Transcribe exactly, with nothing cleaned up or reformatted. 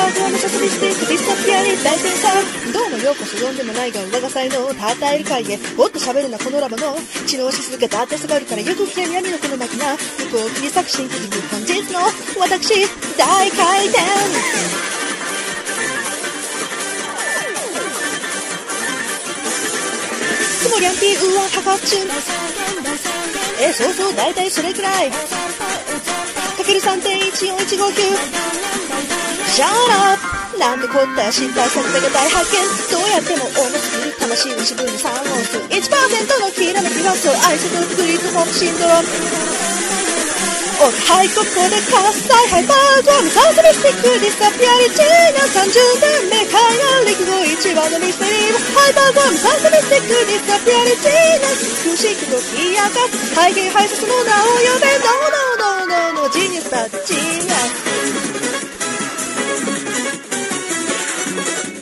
ーゴアのサスビスティックディスタピアに大天才どうもようこそ呼んでもないが我が才能をたたえる会へもっと喋るなこのラボの知能し続けたテストがあるからよく聞け闇のこの巻な向こうに作新気づく本日の私大回転つもりゃんぴーうわはかっちゅんえそうそうだいたいそれくらいかける さんてんいちよんいちごきゅう シャーラップなんてこった心配されたが大発見どうやっても重すぎる魂の自分のさんオンス いちパーセント のきらめきはそうアイソトープグリッドホップシンドロームはいここで喝采ハイパーゴムサウスミスティックディスタピアリティがさんじゅうねんめ海岸陸後一番のミステリーハイパーゴムサウスミスティックディスタピアリティが美しく解き明かす背景排泄の名を呼べノーノーノーノーノージーニアスたち